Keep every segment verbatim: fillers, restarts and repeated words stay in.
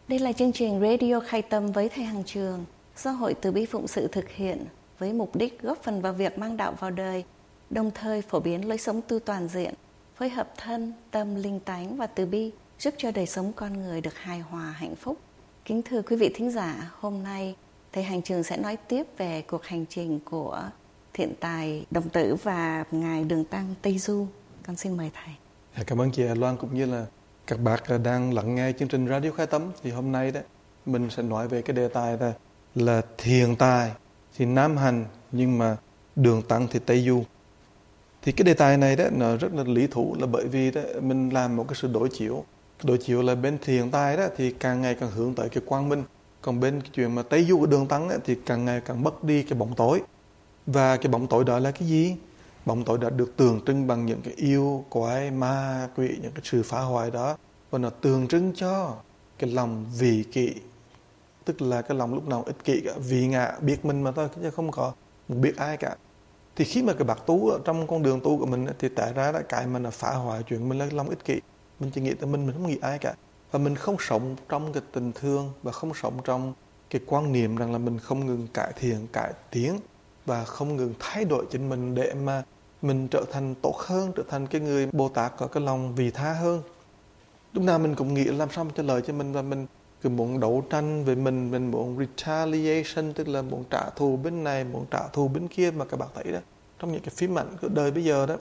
Đây là chương trình Radio Khai Tâm với Thầy Hằng Trường do Hội Từ Bi Phụng Sự thực hiện với mục đích góp phần vào việc mang đạo vào đời, đồng thời phổ biến lối sống tu toàn diện, phối hợp thân, tâm, linh tánh và từ bi, giúp cho đời sống con người được hài hòa, hạnh phúc. Kính thưa quý vị thính giả, hôm nay Thầy Hằng Trường sẽ nói tiếp về cuộc hành trình của Thiện Tài Đồng Tử và Ngài Đường Tăng Tây Du. Con xin mời Thầy. Cảm ơn chị Loan cũng như là các bạn đang lắng nghe chương trình Radio Khai Tâm. Thì hôm nay đó mình sẽ nói về cái đề tài là, là Thiện Tài thì Nam Hành nhưng mà Đường Tăng thì Tây Du. Thì cái đề tài này đó nó rất là lý thú, là bởi vì đó mình làm một cái sự đối chiếu. Đối chiếu là bên Thiện Tài đó thì càng ngày càng hướng tới cái quang minh, còn bên cái chuyện mà Tây Du của Đường Tăng đó, thì càng ngày càng mất đi cái bóng tối. Và cái bóng tối đó là cái gì? Bóng tối đã được tượng trưng bằng những cái yêu quái ma quỷ, những cái sự phá hoại đó, và nó tượng trưng cho cái lòng vị kỷ, tức là cái lòng lúc nào ích kỷ cả, vị ngã, biết mình mà thôi, chứ không có biết ai cả. Thì khi mà cái bác tu ở trong con đường tu của mình thì tại ra đó cái mà nó phá hoại chuyện mình là lòng ích kỷ, mình chỉ nghĩ tới mình, mình không nghĩ ai cả, và mình không sống trong cái tình thương và không sống trong cái quan niệm rằng là mình không ngừng cải thiện, cải tiến và không ngừng thay đổi chính mình để mà mình trở thành tốt hơn, trở thành cái người Bồ Tát có cái lòng vị tha hơn. Lúc nào mình cũng nghĩ làm sao cho lợi cho mình, và mình cứ muốn đấu tranh về mình, mình muốn retaliation, tức là muốn trả thù bên này, muốn trả thù bên kia. Mà các bạn thấy đó, trong những cái phim ảnh của đời bây giờ đó,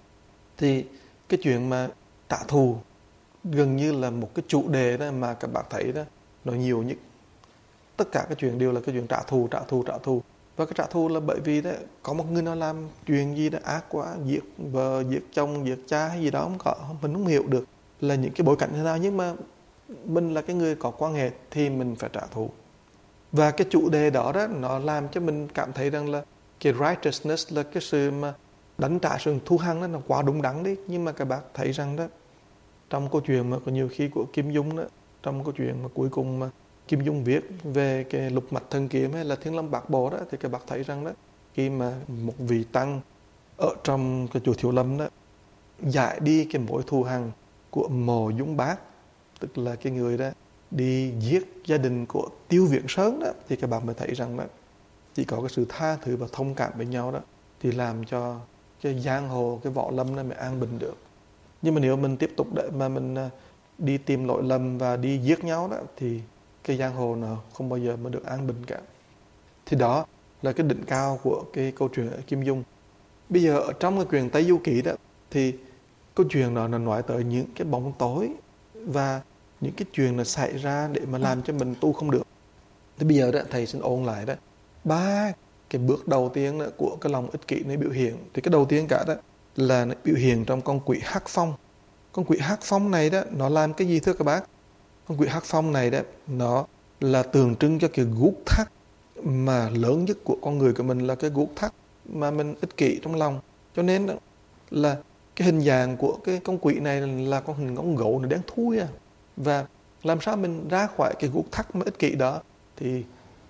thì cái chuyện mà trả thù gần như là một cái chủ đề đó mà các bạn thấy đó, nó nhiều nhất. Tất cả cái chuyện đều là cái chuyện trả thù, trả thù, trả thù. Và cái trả thù là bởi vì đó, có một người nào làm chuyện gì đó ác quá, giết vợ, giết chồng, giết cha hay gì đó, không có, mình không hiểu được là những cái bối cảnh thế nào, nhưng mà mình là cái người có quan hệ thì mình phải trả thù. Và cái chủ đề đó đó nó làm cho mình cảm thấy rằng là cái righteousness, là cái sự mà đánh trả, sự thù hằn đó nó quá đúng đắn đi. Nhưng mà các bác thấy rằng đó, trong câu chuyện mà có nhiều khi của Kim Dung đó, trong câu chuyện mà cuối cùng mà Kim Dung viết về cái lục mạch thần kiếm hay là Thiên Long Bát Bộ đó, thì các bác thấy rằng đó, khi mà một vị tăng ở trong cái chùa Thiếu Lâm đó giải đi cái mối thù hằn của Mộ Dung Bác, tức là cái người đó đi giết gia đình của Tiêu Viễn Sơn đó, thì các bạn mới thấy rằng đó, chỉ có cái sự tha thứ và thông cảm với nhau đó thì làm cho cái giang hồ, cái võ lâm nó mới an bình được. Nhưng mà nếu mình tiếp tục để mà mình đi tìm lỗi lầm và đi giết nhau đó, thì cái giang hồ nó không bao giờ mà được an bình cả. Thì đó là cái đỉnh cao của cái câu chuyện ở Kim Dung. Bây giờ ở trong cái quyền Tây Du Ký đó, thì câu chuyện đó nó nói tới những cái bóng tối và những cái chuyện nó xảy ra để mà làm cho mình tu không được. Thì bây giờ đó thầy xin ôn lại đó ba cái bước đầu tiên đó của cái lòng ích kỷ này biểu hiện. Thì cái đầu tiên cả đó là nó biểu hiện trong con quỷ Hắc Phong. Con quỷ Hắc Phong này đó nó làm cái gì thưa các bác? Con quỷ Hắc Phong này đó nó là tượng trưng cho cái guốc thắt mà lớn nhất của con người của mình, là cái guốc thắt mà mình ích kỷ trong lòng. Cho nên đó là cái hình dạng của cái con quỷ này là con hình con gấu nó đen thui à. Và làm sao mình ra khỏi cái guốc thắt mà ích kỷ đó, thì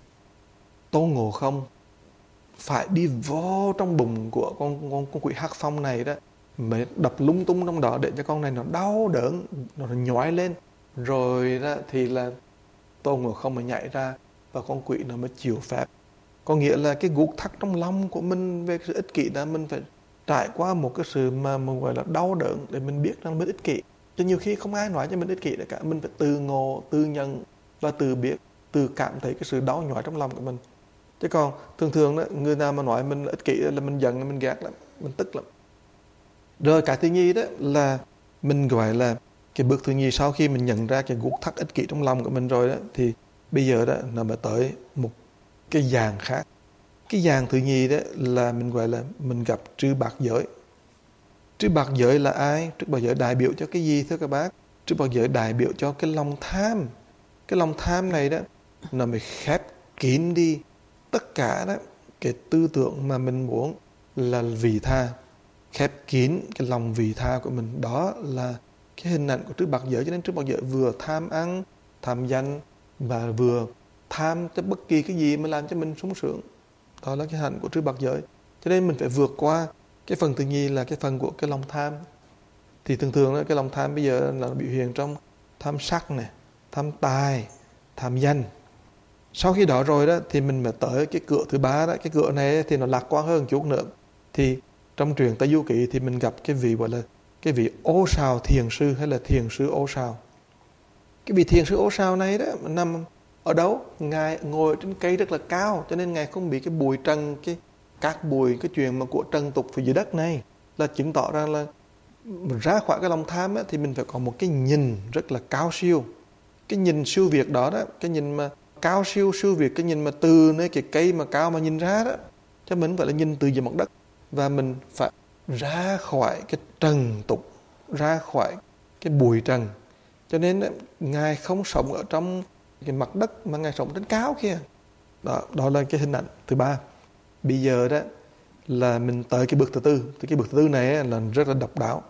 Tôn Ngộ Không phải đi vô trong bụng của con, con, con quỷ Hắc Phong này đó, mới đập lung tung trong đó để cho con này nó đau đớn, nó nhói lên. Rồi đó thì là Tôn Ngộ Không mới nhảy ra và con quỷ nó mới chịu phép. Có nghĩa là cái guốc thắt trong lòng của mình về sự ích kỷ đó, mình phải trải qua một cái sự mà mình gọi là đau đớn để mình biết rằng mình ích kỷ. Chứ nhiều khi không ai nói cho mình ích kỷ cả, mình phải tự ngộ, tự nhận và tự biết, tự cảm thấy cái sự đau nhói trong lòng của mình. Chứ còn thường thường đó, người nào mà nói mình ích kỷ là mình giận, mình ghét lắm, mình tức lắm. Rồi cái thứ nhì đó là mình gọi là cái bước thứ nhì, sau khi mình nhận ra cái guốc thắt ích kỷ trong lòng của mình rồi đó, thì bây giờ đó nó mới tới một cái dạng khác. Cái dạng thứ nhì đó là mình gọi là mình gặp Trư Bát Giới. Trư Bát Giới là ai? Trư Bát Giới đại biểu cho cái gì thưa các bác? Trư Bát Giới đại biểu cho cái lòng tham. Cái lòng tham này đó nó mới khép kín đi tất cả đó cái tư tưởng mà mình muốn là vị tha. Khép kín cái lòng vị tha của mình, đó là cái hình ảnh của Trư Bát Giới. Cho nên Trư Bát Giới vừa tham ăn, tham danh và vừa tham cho bất kỳ cái gì mà làm cho mình sung sướng. Đó là cái hạnh của Trư Bát Giới. Cho nên mình phải vượt qua cái phần thứ nhì là cái phần của cái lòng tham. Thì thường thường đó, cái lòng tham bây giờ là biểu hiện trong tham sắc này, tham tài, tham danh. Sau khi đó rồi đó thì mình mới tới cái cửa thứ ba đó. Cái cửa này thì nó lạc quan hơn chút nữa. Thì trong truyện Tây Du Ký thì mình gặp cái vị gọi là cái vị Ô Sào thiền sư, hay là thiền sư Ô Sào. Cái vị thiền sư Ô Sào này đó nằm ở đâu? Ngài ngồi trên cây rất là cao, cho nên Ngài không bị cái bụi trần, cái các bụi, cái chuyện mà của trần tục phía dưới đất này, là chứng tỏ ra là mình ra khỏi cái lòng tham á, thì mình phải có một cái nhìn rất là cao siêu. Cái nhìn siêu việt đó đó, cái nhìn mà cao siêu siêu việt, cái nhìn mà từ nơi cái cây mà cao mà nhìn ra đó, cho mình phải là nhìn từ dưới mặt đất. Và mình phải ra khỏi cái trần tục, ra khỏi cái bụi trần. Cho nên Ngài không sống ở trong cái mặt đất mà Ngài sống trên cao kia. Đó, đó là cái hình ảnh thứ ba. Bây giờ đó là mình tới cái bước thứ tư. Thì cái bước thứ tư này là rất là độc đáo.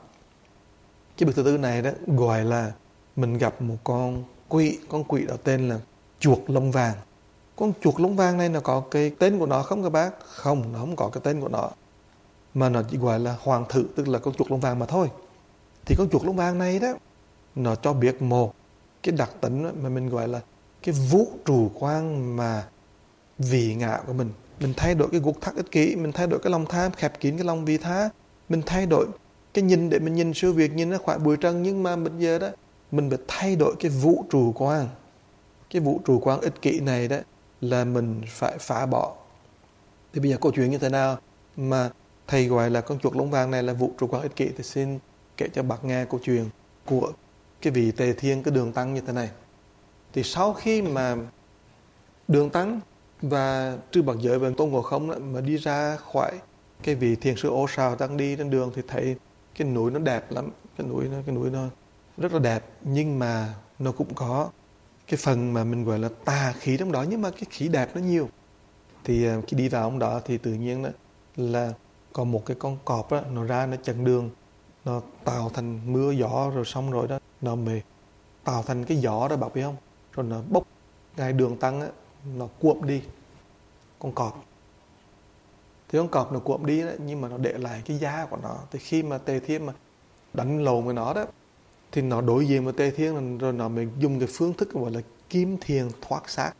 Cái bước thứ tư này đó gọi là mình gặp một con quỷ. Con quỷ đó tên là chuột lông vàng. Con chuột lông vàng này nó có cái tên của nó không các bác? Không, nó không có cái tên của nó, mà nó chỉ gọi là hoàng thử, tức là con chuột lông vàng mà thôi. Thì con chuột lông vàng này đó, nó cho biết một cái đặc tính mà mình gọi là cái vũ trụ quan mà vị ngã của mình. Mình thay đổi cái gục thắt ích kỷ, mình thay đổi cái lòng tham, khép kín cái lòng vị tha, mình thay đổi cái nhìn để mình nhìn siêu việt, nhìn ra khỏi bụi trần. Nhưng mà bây giờ đó mình phải thay đổi cái vũ trụ quan. Cái vũ trụ quan ích kỷ này đó là mình phải phá bỏ. Thì bây giờ câu chuyện như thế nào mà thầy gọi là con chuột lông vàng này là vũ trụ quan ích kỷ, thì xin kể cho bác nghe câu chuyện của cái vị Tề Thiên, cái Đường Tăng như thế này. Thì sau khi mà Đường Tăng và Trư Bát Giới và Tôn Ngộ Không đó, mà đi ra khỏi cái vị thiền sư Ô Sào đang đi trên đường, thì thấy cái núi nó đẹp lắm. Cái núi nó, cái núi nó rất là đẹp, nhưng mà nó cũng có cái phần mà mình gọi là tà khí trong đó, nhưng mà cái khí đẹp nó nhiều. Thì khi đi vào trong đó thì tự nhiên đó là có một cái con cọp đó, nó ra nó chặn đường, nó tạo thành mưa gió, rồi xong rồi đó nó mới tạo thành cái gió đó, bác biết không? Rồi nó bốc Ngài Đường Tăng á, nó cuộm đi con cọp. Thì con cọp nó cuộm đi đó, nhưng mà nó để lại cái da của nó. Thì khi mà Tề Thiên mà đánh lộn với nó đó, thì nó đối diện với Tề Thiên, rồi nó mới dùng cái phương thức gọi là kim thiền thoát xác,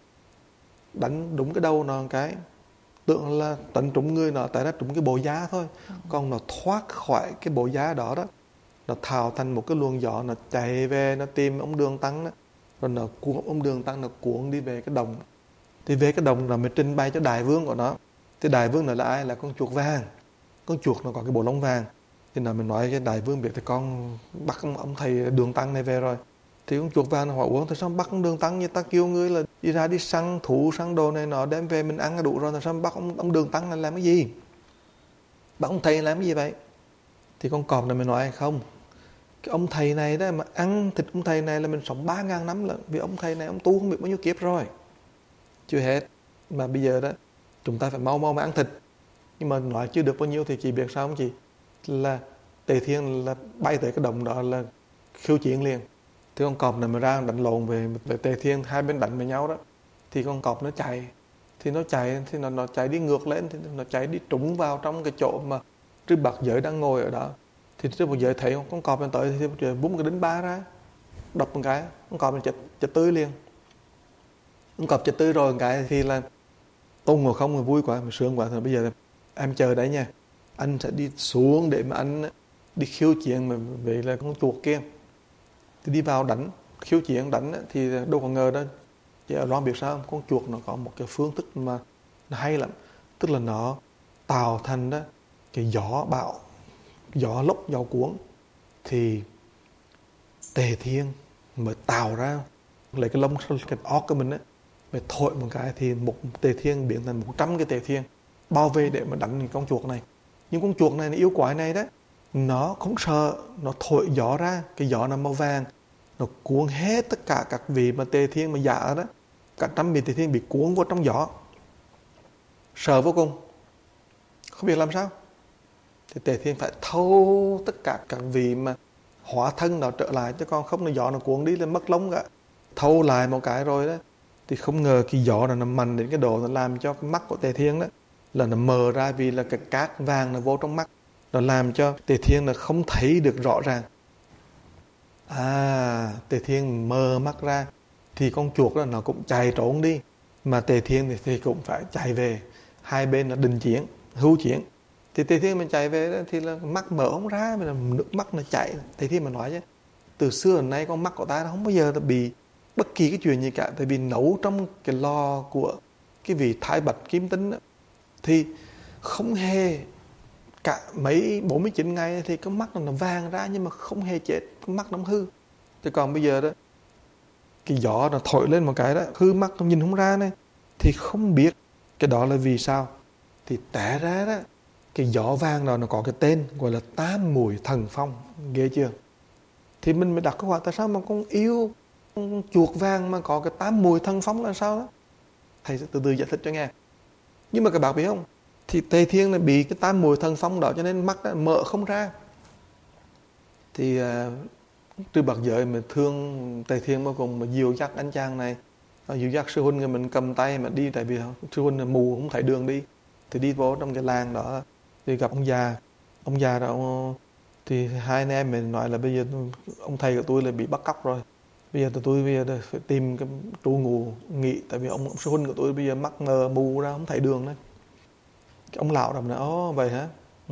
đánh đúng cái đầu nó một cái, tưởng là đánh trúng người nó, tại nó trúng cái bộ da thôi. Ừ. Còn nó thoát khỏi cái bộ da đó đó, nó thào thành một cái luồng gió, nó chạy về, nó tìm ông Đường Tăng đó, rồi nó cuốn ông Đường Tăng, nó cuốn đi về cái đồng. Thì về cái đồng là mới trình bày cho đại vương của nó. Thì đại vương nó là ai? Là con chuột vàng. Con chuột nó có cái bộ lông vàng. Thì nó mới nói cái đại vương biết thì con bắt ông, ông thầy Đường Tăng này về rồi. Thì con chuột vàng nó hỏi: uống tại sao bắt ông Đường Tăng như ta kêu ngươi là đi ra đi săn thú săn đồ này nọ đem về mình ăn là đủ rồi, tại sao bắt ông, ông Đường Tăng này làm cái gì? Bắt ông thầy làm cái gì vậy? Thì con cọp này mới nói: không, cái ông thầy này đó mà ăn thịt ông thầy này là mình sống ba ngàn năm lận. Vì ông thầy này ông tu không biết bao nhiêu kiếp rồi. Chưa hết, mà bây giờ đó chúng ta phải mau mau mà ăn thịt. Nhưng mà nói chưa được bao nhiêu thì chị biết sao không chị? Là Tề Thiên là bay tới cái đồng đó là khiêu chiến liền. Thì con cọp này mà ra đánh lộn về, về Tề Thiên, hai bên đánh với nhau đó. Thì con cọp nó chạy. Thì nó chạy, thì nó, nó chạy đi ngược lên, thì nó chạy đi trúng vào trong cái chỗ mà Trư Bát Giới đang ngồi ở đó. Thì Trư Bát Giới thấy con cọp này tới, thì Trư Bát Giới búng cái đinh ba ra, đập một cái, con cọp này chết, chết tươi liền. Con cọp chết tươi rồi một cái thì là Tôn Ngộ Không mà vui quá, mà sướng quá. Thì bây giờ em chờ đấy nha, anh sẽ đi xuống để mà anh đi khiêu chiến mà về là con chuột kia. Thì đi vào đánh, khiêu chiến đánh thì đâu có ngờ đó. Chị ở Loan biết sao không? Con chuột nó có một cái phương thức mà nó hay lắm. Tức là nó tạo thành đó cái gió bão, gió lốc, gió cuốn. Thì Tề Thiên mới tạo ra, lấy cái lông, cái óc của mình á, mới thổi một cái thì một Tề Thiên biến thành một trăm cái Tề Thiên bao vây để mà đánh con chuột này. Nhưng con chuột này, nó yêu quái này đó, nó không sợ, nó thổi gió ra, cái gió nó màu vàng, nó cuốn hết tất cả các vị mà Tề Thiên mà giả đó, cả trăm vị Tề Thiên bị cuốn vào trong gió, sợ vô cùng, không biết làm sao. Thì Tề Thiên phải thâu tất cả các vị mà hóa thân nó trở lại, chứ còn không là gió nó cuốn đi là mất lông cả. Thâu lại một cái rồi đó, thì không ngờ cái gió nó mạnh đến cái độ nó làm cho cái mắt của Tề Thiên đó là nó mờ ra, vì là cái cát vàng nó vô trong mắt, nó làm cho Tề Thiên là không thấy được rõ ràng. À, Tề Thiên mờ mắt ra thì con chuột đó nó cũng chạy trốn đi, mà Tề Thiên thì, thì cũng phải chạy về. Hai bên là đình chiến, hưu chiến. Thì Tề Thiên mình chạy về đó, thì là mắt mở không ra, mà là nước mắt nó chảy. Tề Thiên mà nói chứ, từ xưa đến nay con mắt của ta nó không bao giờ bị bất kỳ cái chuyện gì cả, tại vì nấu trong cái lò của cái vị Thái Bạch Kim Tinh đó, thì không hề cả mấy bốn mươi chín ngày thì cái mắt nó vàng ra, nhưng mà không hề chết, cái mắt nó không hư. Thì còn bây giờ đó, cái gió nó thổi lên một cái đó, hư mắt nó nhìn không ra này, thì không biết cái đó là vì sao. Thì té ra đó, cái gió vàng đó nó có cái tên gọi là tam mùi thần phong, ghê chưa? Thì mình mới đặt câu hỏi, tại sao mà con yêu con chuột vàng mà có cái tám mùi thần phong là sao đó? Thầy sẽ từ từ giải thích cho nghe. Nhưng mà các bạn biết không, thì Tề Thiên là bị cái tám mùi thần phong đó cho nên mắt nó mở không ra. Thì uh, Trư Bạc Giới mà thương Tề Thiên mà cùng mà dìu dắt anh chàng này, dìu dắt sư huynh người mình cầm tay mà đi, tại vì sư huynh là mù không thấy đường đi. Thì đi vô trong cái làng đó thì gặp ông già. Ông già đó ông, thì hai anh em mình nói là bây giờ ông thầy của tôi là bị bắt cóc rồi, bây giờ tụi tôi bây giờ phải tìm cái tru ngụ nghỉ, tại vì ông, ông sư huynh của tôi bây giờ mắt mờ mù ra không thấy đường đấy. Ông lão đồng này, ồ vậy hả, ừ.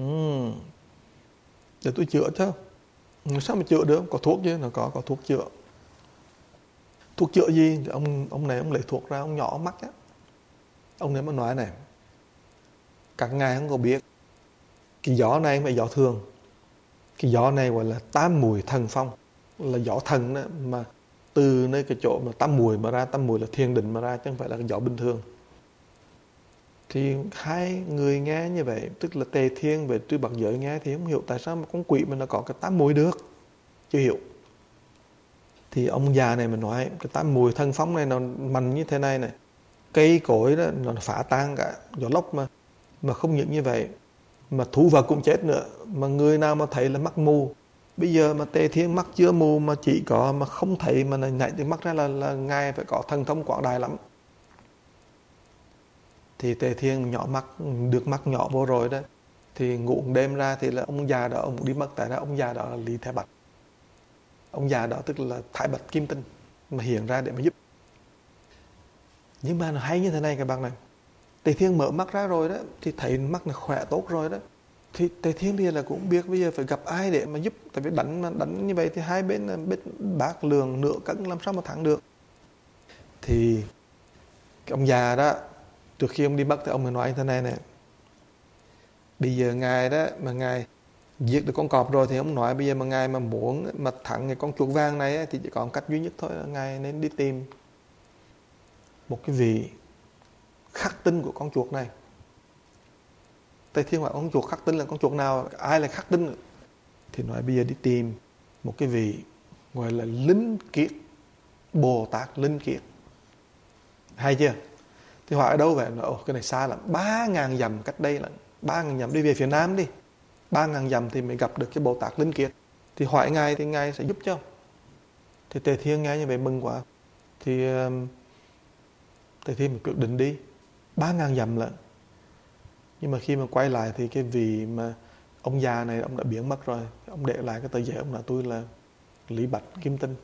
Để tôi chữa chứ. Sao mà chữa được, có thuốc chứ, nó có có thuốc chữa. Thuốc chữa gì? Thì ông ông này ông lấy thuốc ra, ông nhỏ mắt á. Ông này mới nói này, các ngài không có biết, cái gió này không phải gió thường, cái gió này gọi là tám mùi thần phong, là gió thần đó, mà từ nơi cái chỗ mà tám mùi mà ra, tám mùi là thiên định mà ra, chứ không phải là cái gió bình thường. Thì hai người nghe như vậy, tức là Tề Thiên về Trư Bạc Giới nghe thì không hiểu tại sao mà con quỷ mà nó có cái tám mùi được, chưa hiểu. Thì ông già này mình nói cái tám mùi thần phong này nó mạnh như thế này này, cây cối đó nó phá tan cả, gió lốc mà mà không những như vậy mà thú vật cũng chết nữa, mà người nào mà thấy là mắt mù. Bây giờ mà Tề Thiên mắt chưa mù mà chỉ có mà không thấy mà nhảy từ mắt ra là, là ngài phải có thần thông quảng đại lắm. Thì Tề Thiên nhỏ mắt, được mắt nhỏ vô rồi đó, thì ngủ đêm ra thì là ông già đó ông đi mất, tại ra ông già đó là Lý Thái Bạch. Ông già đó tức là Thái Bạch Kim Tinh mà hiện ra để mà giúp. Nhưng mà nó hay như thế này các bạn này, Tề Thiên mở mắt ra rồi đó, thì thấy mắt nó khỏe tốt rồi đó, thì Tề Thiên bây giờ là cũng biết bây giờ phải gặp ai để mà giúp, tại vì đánh đánh như vậy thì hai bên là biết bác lường nửa cân làm sao mà thắng được. Thì cái ông già đó, trước khi ông đi mất thì ông mới nói như thế này nè, bây giờ ngài đó mà ngài giết được con cọp rồi thì ông nói bây giờ mà ngài mà muốn mà thắng cái con chuột vàng này thì chỉ còn cách duy nhất thôi là ngài nên đi tìm một cái vị khắc tinh của con chuột này. Tề Thiên hỏi con chuột khắc tinh là con chuột nào, ai là khắc tinh? Thì nói bây giờ đi tìm một cái vị gọi là Linh Kiệt, Bồ Tát Linh Kiệt. Hay chưa? Thì hỏi ở đâu vậy? Nói, ồ, cái này xa lắm, ba ngàn dặm cách đây là ba ngàn dặm, đi về phía nam đi, ba ngàn dặm thì mới gặp được cái Bồ Tát Linh Kiệt. Thì hỏi ngài thì ngài sẽ giúp cho. Thì Tề Thiên nghe như vậy mừng quá, thì um, Tề Thiên mình quyết định đi ba ngàn dặm lận. Nhưng mà khi mà quay lại thì cái vị mà ông già này ông đã biến mất rồi, ông để lại cái tờ giấy, ông nói tôi là Lý Bạch Kim Tinh.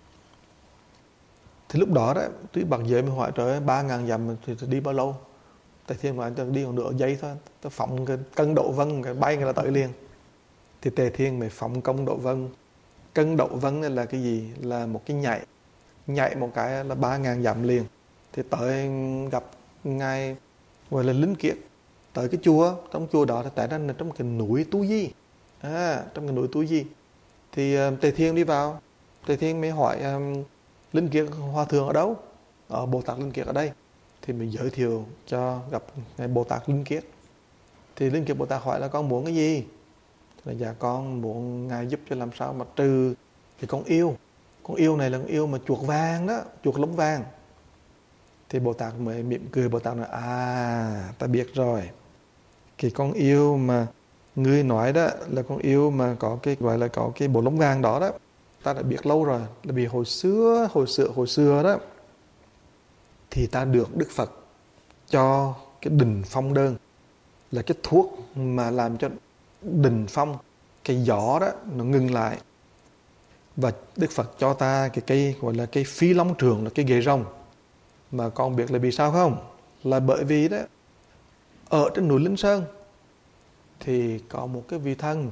Thì lúc đó đó Trư Bạc Giới mới hỏi trời ơi, ba ngàn dặm thì đi bao lâu? Tề Thiên nói đi còn nửa giây thôi, tôi phóng cái cân độ vân cái bay người là tới liền. Thì Tề Thiên mới phóng công độ vân. Cân độ vân là cái gì? Là một cái nhảy, nhảy một cái là ba ngàn dặm liền. Thì tới gặp ngài gọi là Linh Kiệt, tới cái chùa, trong chùa đó tại ra là trong cái núi Tu Di, à, trong cái núi Tu Di. Thì uh, Tề Thiên đi vào, Tề Thiên mới hỏi um, Linh Kiệt hòa thượng ở đâu? Ở Bồ Tát Linh Kiệt ở đây. Thì mình giới thiệu cho gặp ngài Bồ Tát Linh Kiệt. Thì Linh Kiệt Bồ Tát hỏi là con muốn cái gì? Thì là dạ con muốn ngài giúp cho làm sao mà trừ cái con yêu. Con yêu này là con yêu mà chuột vàng đó, chuột lông vàng. Thì Bồ Tát mới mỉm cười, Bồ Tát nói à, ta biết rồi. Cái con yêu mà ngươi nói đó là con yêu mà có cái gọi là có cái bộ lông vàng đó đó, ta đã biết lâu rồi, là vì hồi xưa, hồi xưa, hồi xưa đó thì ta được Đức Phật cho cái đình phong đơn, là cái thuốc mà làm cho đình phong, cái gió đó nó ngừng lại. Và Đức Phật cho ta cái cây gọi là cây phi long trường, là cây ghế rồng. Mà con biết là vì sao không? Là bởi vì đó, ở trên núi Linh Sơn thì có một cái vị thần.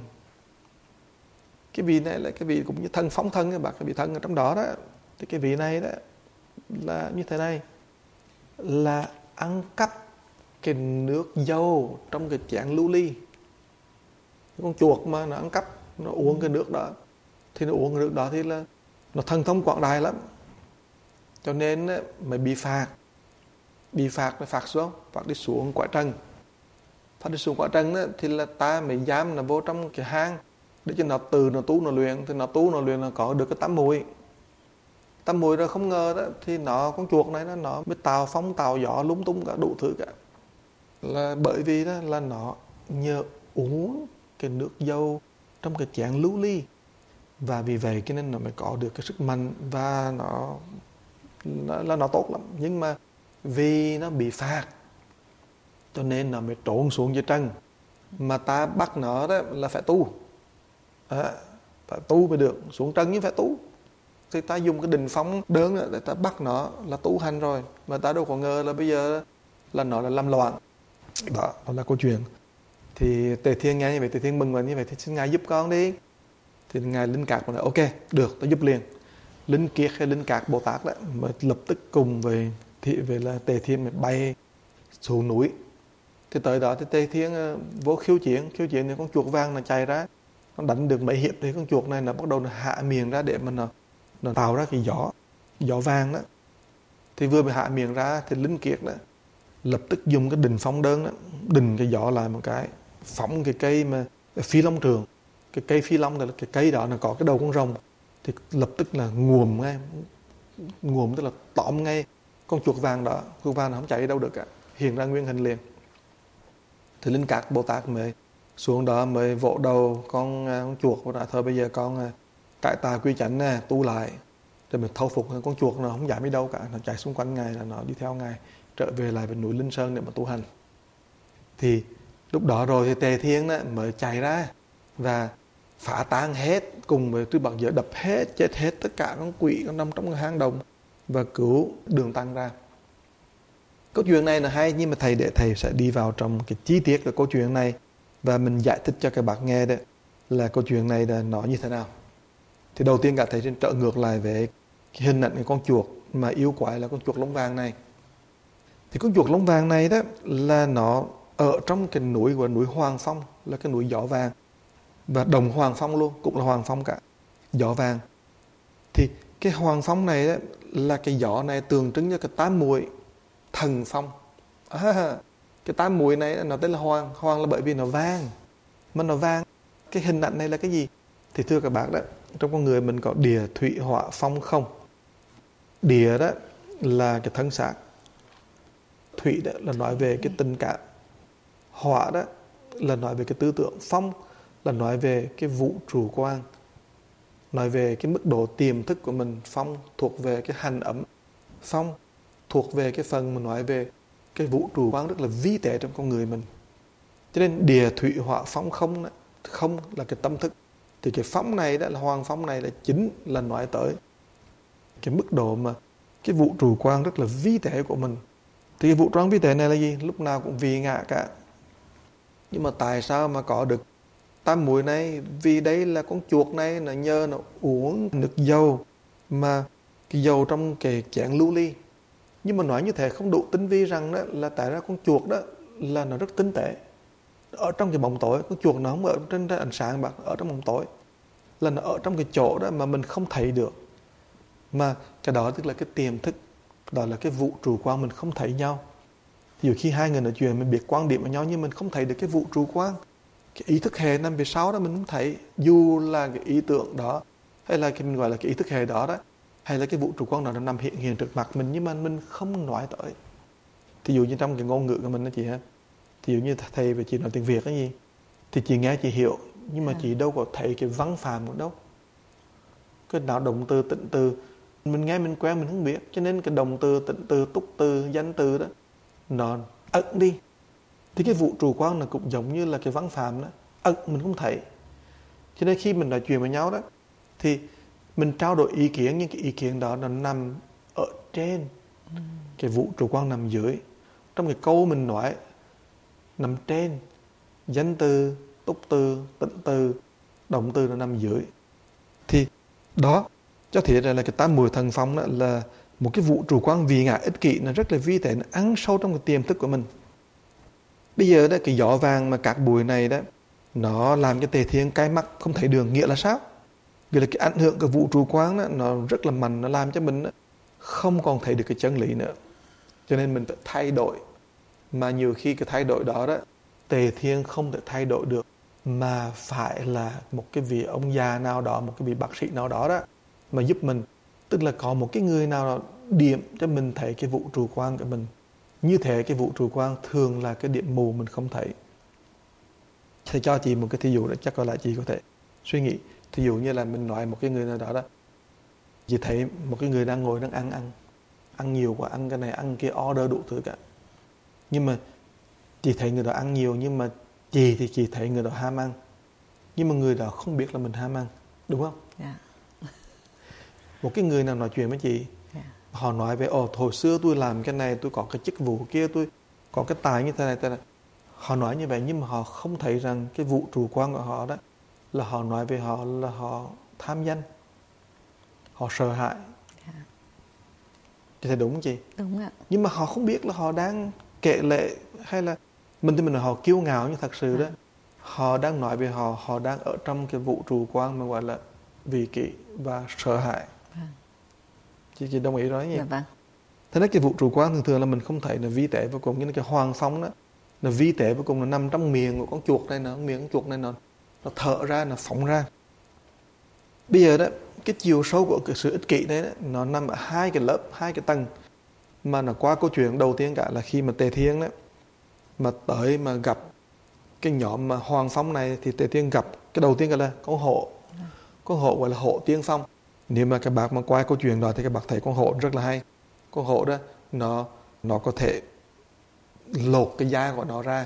Cái vị này là cái vị cũng như thần phóng thân các bạn, cái vị thần ở trong đó đó. Thì cái vị này đó là như thế này, là ăn cắp cái nước dâu trong cái chén lưu ly. Con chuột mà nó ăn cắp, nó uống cái nước đó, thì nó uống cái nước đó thì là nó thần thông quảng đại lắm. Cho nên mới bị phạt. Bị phạt mới phạt xuống, phạt đi xuống quả trần. Phạt đi xuống quả trần đó, thì là ta mới giam nó vô trong cái hang để cho nó từ nó tu nó luyện. Thì nó tu nó luyện là có được cái tám mùi. Tám mùi rồi không ngờ đó, thì nó con chuột này đó, nó mới tạo phong tạo gió lung tung cả đủ thứ cả. Là bởi vì đó là nó nhờ uống cái nước dâu trong cái chén lưu ly, và vì vậy cho nên nó mới có được cái sức mạnh, và nó, nó là nó tốt lắm. Nhưng mà vì nó bị phạt cho nên nó mới trốn xuống dưới trần. Mà ta bắt nó đó là phải tu, à, phải tu mới được, xuống trần nhưng phải tu. Thì ta dùng cái đình phong đơn để ta bắt nó là tu hành rồi. Mà ta đâu có ngờ là bây giờ là nó là làm loạn. Đó, đó là câu chuyện. Thì Tề Thiên nghe như vậy, Tề Thiên mừng và như vậy thì xin Ngài giúp con đi. Thì Ngài Linh Cát nói ok, được, ta giúp liền. Linh Kiệt hay Linh Cát Bồ Tát đó mới lập tức cùng với thị về là Tề Thiên mới bay xuống núi. Thì tới đó thì Tề Thiên vô khiêu chiến, khiêu chiến thì con chuột vàng nó chạy ra, nó đánh được mấy hiệp thì con chuột này nó bắt đầu nó hạ miệng ra để mà nó nó tạo ra cái gió gió vàng đó. Thì vừa bị hạ miệng ra thì Linh Kiệt đó lập tức dùng cái đình phong đơn đó, đình cái gió lại một cái, phóng cái cây mà phi long trường, cái cây phi long là cái cây đó nó có cái đầu con rồng, thì lập tức là nguồm ngay, nguồm tức là tóm ngay con chuột vàng đó. Chuột vàng nó không chạy đi đâu được cả, hiện ra nguyên hình liền. Thì Linh Cát Bồ Tát mới xuống đó mới vỗ đầu con, con chuột và nói thôi bây giờ con cải tà quy chánh nè, tu lại, rồi mình thâu phục con chuột. Nó không giảm đi đâu cả, nó chạy xung quanh Ngài, là nó đi theo Ngài trở về lại về núi Linh Sơn để mà tu hành. Thì lúc đó rồi thì Tề Thiên đó mới chạy ra và phá tan hết cùng với Tứ Bát Giới, đập hết, chết hết tất cả con quỷ con nằm trong cái hang động và cứu Đường Tăng ra. Câu chuyện này là hay, nhưng mà thầy để thầy sẽ đi vào trong cái chi tiết của câu chuyện này và mình giải thích cho các bạn nghe đấy là câu chuyện này là nó như thế nào. Thì đầu tiên cả thầy sẽ trở ngược lại về cái hình ảnh của con chuột mà yêu quái là con chuột lông vàng này. Thì con chuột lông vàng này đó là nó ở trong cái núi của núi Hoàng Phong, là cái núi gió vàng, và đồng Hoàng Phong luôn, cũng là Hoàng Phong cả, gió vàng. Thì cái Hoàng Phong này đó, là cái gió này tượng trưng cho cái tám muội thần phong. À, cái tám muội này nó tên là Hoàng. Hoàng là bởi vì nó vàng, mà nó vàng. Cái hình ảnh này là cái gì? Thì thưa các bạn đó, trong con người mình có địa, thủy, hỏa, phong, không. Địa đó là cái thân xác, thủy đó là nói về cái tình cảm, hỏa đó là nói về cái tư tưởng, phong là nói về cái vũ trụ quan, nói về cái mức độ tiềm thức của mình. Phong thuộc về cái hành ấm, phong thuộc về cái phần mà nói về cái vũ trụ quan rất là vi tế trong con người mình. Cho nên địa, thủy, hỏa, phong, không đó, không là cái tâm thức. Thì cái phong này đó là Hoàng Phong này là chính là nói tới cái mức độ mà cái vũ trụ quan rất là vi tế của mình. Thì cái vũ trụ quan vi tế này là gì? Lúc nào cũng vì ngã cả. Nhưng mà tại sao mà có được tam muội này? Vì đấy là con chuột này nó nhờ nó uống nước dầu, mà cái dầu trong cái chén lưu ly. Nhưng mà nói như thế không đủ tinh vi rằng đó là tại ra con chuột đó là nó rất tinh tế. Ở trong cái bóng tối, con chuột nó không ở trên ánh sáng mà ở trong bóng tối, là nó ở trong cái chỗ đó mà mình không thấy được. Mà cái đó tức là cái tiềm thức, đó là cái vũ trụ quan mình không thấy nhau. Nhiều khi hai người nói chuyện mình biết quan điểm với nhau nhưng mình không thấy được cái vũ trụ quan, cái ý thức hệ nằm phía sau đó mình không thấy. Dù là cái ý tưởng đó, hay là cái mình gọi là cái ý thức hệ đó đó, hay là cái vũ trụ quan đó nó nằm hiện hiện trước mặt mình, nhưng mà mình không nói tới. Thí dụ như trong cái ngôn ngữ của mình đó chị ha, thí dụ như thầy và chị nói tiếng Việt cái gì thì chị nghe chị hiểu, nhưng mà à. chị đâu có thấy cái văn phạm của đâu. Cái nào động từ, tịnh từ mình nghe mình quen mình không biết, cho nên cái động từ, tịnh từ, túc từ, danh từ đó nó ẩn đi. Thì cái vũ trụ quan nó cũng giống như là cái văn phạm đó, ẩn mình không thấy. Cho nên khi mình nói chuyện với nhau đó thì Mình trao đổi ý kiến, nhưng cái ý kiến đó nó nằm ở trên, ừ. cái vũ trụ quan nằm dưới. Trong cái câu mình nói nằm trên, danh từ, túc từ, tịnh từ, động từ nó nằm dưới. Thì đó cho thể là cái tam muội thần phong đó là một cái vũ trụ quan vì ngã ích kỷ, nó rất là vi tế, nó ăn sâu trong cái tiềm thức của mình. Bây giờ đó cái gió vàng mà các bụi này đó nó làm cho Tề Thiên cay mắt không thấy đường, nghĩa là sao? Vì là cái ảnh hưởng của vũ trụ quán đó, nó rất là mạnh, nó làm cho mình đó, không còn thấy được cái chân lý nữa. Cho nên mình phải thay đổi. Mà nhiều khi cái thay đổi đó đó Tề Thiên không thể thay đổi được, mà phải là một cái vị ông già nào đó, một cái vị bác sĩ nào đó đó mà giúp mình. Tức là có một cái người nào đó điểm cho mình thấy cái vũ trụ quang của mình. Như thế cái vũ trụ quang thường là cái điểm mù mình không thấy. Thầy cho chị một cái thí dụ đó, chắc có lẽ chị có thể suy nghĩ. Thí dụ như là mình nói một cái người nào đó đó, chị thấy một cái người đang ngồi đang ăn ăn ăn nhiều quá, ăn cái này ăn kia, order đủ thứ cả. Nhưng mà chị thấy người đó ăn nhiều, nhưng mà chị thì chị thấy người đó ham ăn, nhưng mà người đó không biết là mình ham ăn, đúng không? Yeah. Một cái người nào nói chuyện với chị, yeah. họ nói về ồ hồi xưa tôi làm cái này, tôi có cái chức vụ kia, tôi có cái tài như thế này, thế này. Họ nói như vậy, nhưng mà họ không thấy rằng cái vũ trụ quan của họ đó là họ nói về họ là họ tham danh, họ sợ hãi. Yeah. Chị thấy đúng không chị? Đúng ạ. Nhưng mà họ không biết là họ đang kể lệ, hay là mình thì mình nói họ kiêu ngạo, nhưng thật sự đó họ đang nói về họ, họ đang ở trong cái vũ trụ quan mà gọi là vị kỷ và sợ hãi. Vâng. Chị, chị đồng ý đó nhỉ? Dạ vâng. Thế nên cái vũ trụ quan thường thường là mình không thấy là vi tế vô cùng, như là cái hoàng phong đó là vi tế vô cùng, là nằm trong miệng của con chuột này, nó miệng con chuột này nó nó thở ra, nó phóng ra. Bây giờ đó cái chiều sâu của cái sự ích kỷ đấy, đó, nó nằm ở hai cái lớp, hai cái tầng. Mà nó qua câu chuyện đầu tiên cả là khi mà Tề Thiên đó mà tới mà gặp cái nhóm mà hoàng phong này, thì Tề Thiên gặp cái đầu tiên là con hổ. Con hổ gọi là hổ tiên phong. Nếu mà các bạn mà qua câu chuyện đó thì các bạn thấy con hổ rất là hay. Con hổ đó nó nó có thể lột cái da của nó ra.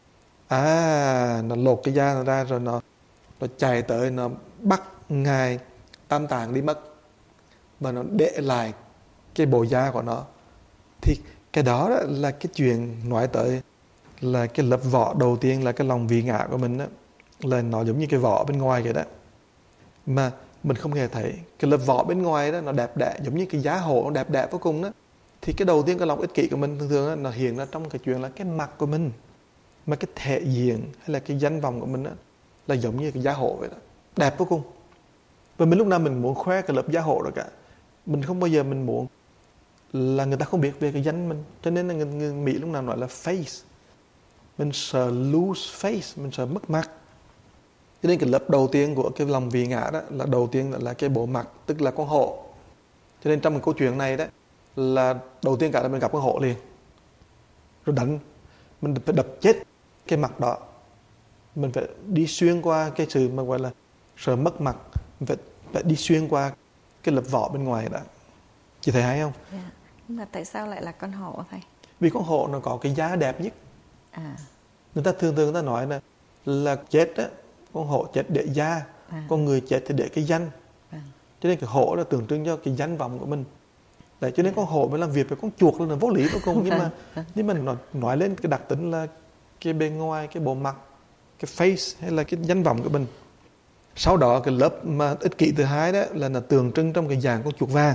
À, nó lột cái da nó ra rồi nó nó chạy tới, nó bắt ngài Tam Tạng đi mất, và nó để lại cái bộ da của nó. Thì cái đó, đó là cái chuyện nói tới là cái lớp vỏ đầu tiên là cái lòng vị ngã của mình đó, là nó giống như cái vỏ bên ngoài vậy đó, mà mình không hề thấy cái lớp vỏ bên ngoài đó nó đẹp đẽ, giống như cái giá hổ nó đẹp đẽ vô cùng đó. Thì cái đầu tiên cái lòng ích kỷ của mình thường thường đó, nó hiện ra trong cái chuyện là cái mặt của mình, mà cái thể diện hay là cái danh vọng của mình đó, là giống như cái giá hổ vậy đó, đẹp vô cùng. Và mình lúc nào mình muốn khoe cái lớp giá hổ đó cả. Mình không bao giờ mình muốn là người ta không biết về cái danh mình. Cho nên là người, người Mỹ lúc nào nói là face. Mình sợ lose face, mình sợ mất mặt. Cho nên cái lớp đầu tiên của cái lòng vị ngã đó là đầu tiên là cái bộ mặt, tức là con hổ. Cho nên trong một câu chuyện này đó là đầu tiên cả là mình gặp con hổ liền, rồi đánh, mình phải đập chết cái mặt đó. Mình phải đi xuyên qua cái sự mà gọi là sợ mất mặt, mình phải, phải đi xuyên qua cái lớp vỏ bên ngoài đó. Chị thấy hay không? Yeah. Nhưng mà tại sao lại là con hổ thầy? Vì con hổ nó có cái giá đẹp nhất. À. Người ta thường thường người ta nói là là chết á, con hổ chết để da, à. Con người chết thì để cái danh. À. Cho nên cái hổ là tượng trưng cho cái danh vọng của mình. Đấy, cho nên con hổ mới làm việc với con chuột là nó vô lý vô cùng. Nhưng mà nhưng mà nó nói lên cái đặc tính là cái bên ngoài, cái bộ mặt, cái face hay là cái danh vọng của mình. Sau đó cái lớp mà ích kỷ thứ hai đó là nó tượng trưng trong cái dạng con chuột vàng.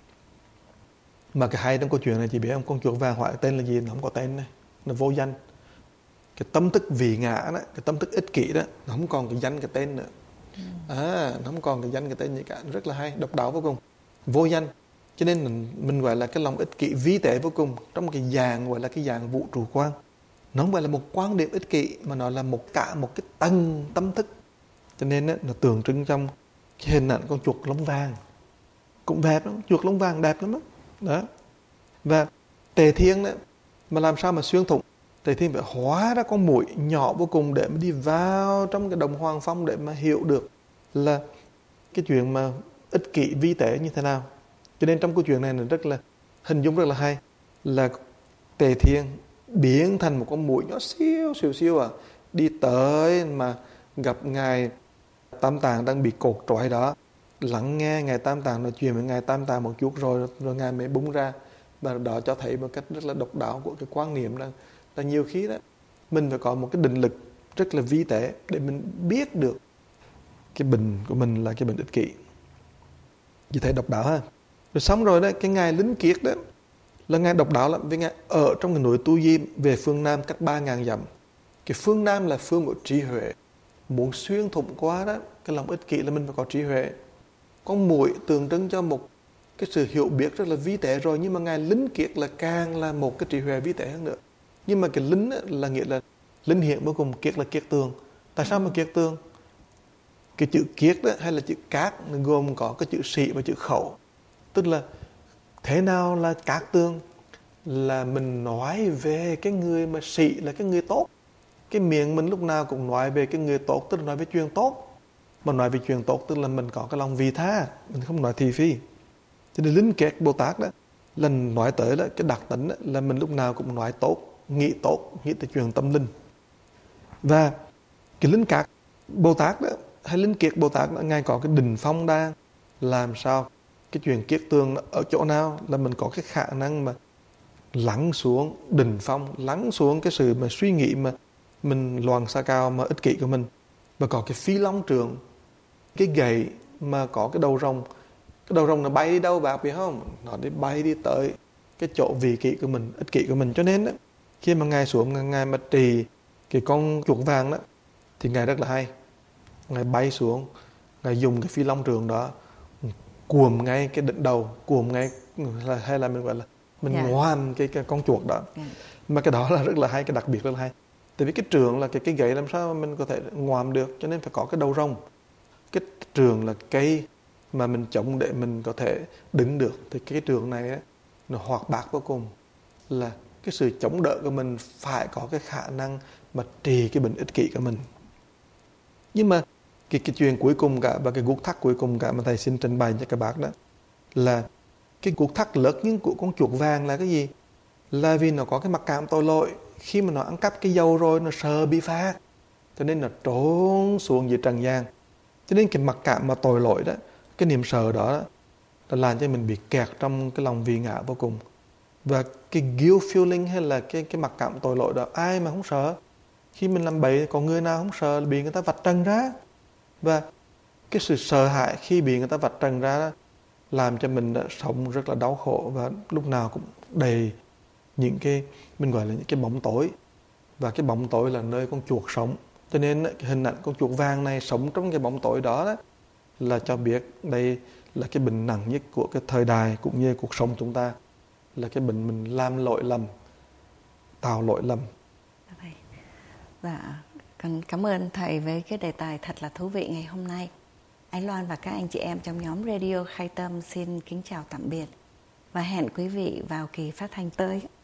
Mà cái hay trong câu chuyện này chị biết không, con chuột vàng hỏi tên là gì? Nó không có tên này, nó vô danh. Cái tâm thức vị ngã đó, cái tâm thức ích kỷ đó, nó không còn cái danh cái tên nữa. À, nó không còn cái danh cái tên gì cả, rất là hay, độc đáo vô cùng, vô danh. Cho nên mình, mình gọi là cái lòng ích kỷ vi tế vô cùng, trong cái dạng gọi là cái dạng vũ trụ quan. Nó không phải là một quan điểm ích kỷ, mà nó là một cả một cái tầng tâm thức. Cho nên đó, nó tượng trưng trong cái hình ảnh con chuột lông vàng, cũng đẹp lắm, chuột lông vàng đẹp lắm đó. Đó. Và Tề Thiên đó, mà làm sao mà xuyên thủng, Tề Thiên phải hóa ra con muỗi nhỏ vô cùng để mà đi vào trong cái đồng hoàng phong để mà hiểu được là cái chuyện mà ích kỷ vi tế như thế nào. Cho nên trong câu chuyện này là rất là hình dung rất là hay, là Tề Thiên biến thành một con muỗi nhỏ xíu xíu xíu à, đi tới mà gặp ngài Tam Tạng đang bị cột trói đó, lắng nghe Ngài Tam Tạng nói chuyện với Ngài Tam Tạng một chút rồi rồi Ngài mới bung ra. Và đó cho thấy một cách rất là độc đáo của cái quan niệm là, là nhiều khi đó mình phải có một cái định lực rất là vi tế để mình biết được cái bệnh của mình là cái bệnh ích kỷ. Chỉ thấy độc đáo ha. Rồi xong rồi đó, cái Ngài Linh Kiết đó là Ngài độc đáo lắm. Vì Ngài ở trong cái núi Tu Di về phương Nam cách ba ngàn dặm. Cái phương Nam là phương của trí huệ. Muốn xuyên thủng qua đó cái lòng ích kỷ là mình phải có trí huệ. Con muỗi tượng trưng cho một cái sự hiểu biết rất là vi tế rồi, nhưng mà Ngài Linh Kiết là càng là một cái trí huệ vi tế hơn nữa. Nhưng mà cái linh là nghĩa là linh hiện vô cùng, kiết là kiết tường. Tại sao mà kiết tường? Cái chữ kiết đó, hay là chữ cát gồm có cái chữ sĩ và chữ khẩu. Tức là thế nào là cát tường? Là mình nói về cái người mà sĩ là cái người tốt. Cái miệng mình lúc nào cũng nói về cái người tốt, tức là nói về chuyện tốt. Mà nói về chuyện tốt tức là mình có cái lòng vị tha, mình không nói thị phi. Cho nên Linh Kiết Bồ Tát đó, lần nói tới đó, cái đặc tính đó, là mình lúc nào cũng nói tốt, nghĩ tốt, nghĩ tới chuyện tâm linh. Và cái Linh Kiết Bồ Tát đó, hay Linh Kiết Bồ Tát đó, Ngài có cái định phong đa. Làm sao? Cái chuyện kiết tường ở chỗ nào là mình có cái khả năng mà lắng xuống định phong, lắng xuống cái sự mà suy nghĩ mà mình loạn xa cao mà ích kỷ của mình. Và có cái phi long trường, cái gậy mà có cái đầu rồng. Cái đầu rồng nó bay đi đâu bác biết không? Nó đi bay đi tới cái chỗ vị kỷ của mình, ích kỷ của mình. Cho nên đó, khi mà Ngài xuống, Ngài mà trì cái con chuột vàng đó, thì Ngài rất là hay. Ngài bay xuống, Ngài dùng cái phi long trường đó cuồm ngay cái đỉnh đầu, cuồm ngay là, hay là mình gọi là mình yeah. ngoàm cái, cái con chuột đó. Yeah. Mà cái đó là rất là hay, cái đặc biệt rất là hay. Tại vì cái trường là cái, cái gậy làm sao mình có thể ngoàm được, cho nên phải có cái đầu rồng. Cái trường là cây mà mình chống để mình có thể đứng được. Thì cái trường này á, nó hoạt bát vô cùng. Là cái sự chống đỡ của mình phải có cái khả năng mà trì cái bệnh ích kỷ của mình. Nhưng mà cái, cái chuyện cuối cùng cả và cái guốc thắt cuối cùng cả mà thầy xin trình bày cho các bác đó là cái guốc thắt lớn nhất của con chuột vàng là cái gì? Là vì nó có cái mặc cảm tội lỗi. Khi mà nó ăn cắp cái dầu rồi nó sợ bị phạt, cho nên nó trốn xuống dưới trần gian. Cho nên cái mặc cảm mà tội lỗi đó, cái niềm sợ đó, đó là làm cho mình bị kẹt trong cái lòng vị ngã vô cùng. Và cái guilt feeling hay là cái, cái mặc cảm tội lỗi đó, ai mà không sợ? Khi mình làm bậy, có người nào không sợ bị người ta vạch trần ra? Và cái sự sợ hãi khi bị người ta vạch trần ra đó, làm cho mình đã sống rất là đau khổ và lúc nào cũng đầy những cái, mình gọi là những cái bóng tối. Và cái bóng tối là nơi con chuột sống. Cho nên cái hình ảnh con chuột vàng này sống trong cái bóng tối đó, đó là cho biết đây là cái bệnh nặng nhất của cái thời đại cũng như cuộc sống chúng ta. Là cái bệnh mình làm lỗi lầm, tạo lỗi lầm. Dạ, con cảm ơn thầy với cái đề tài thật là thú vị ngày hôm nay. Ái Loan và các anh chị em trong nhóm Radio Khai Tâm xin kính chào tạm biệt và hẹn quý vị vào kỳ phát thanh tới.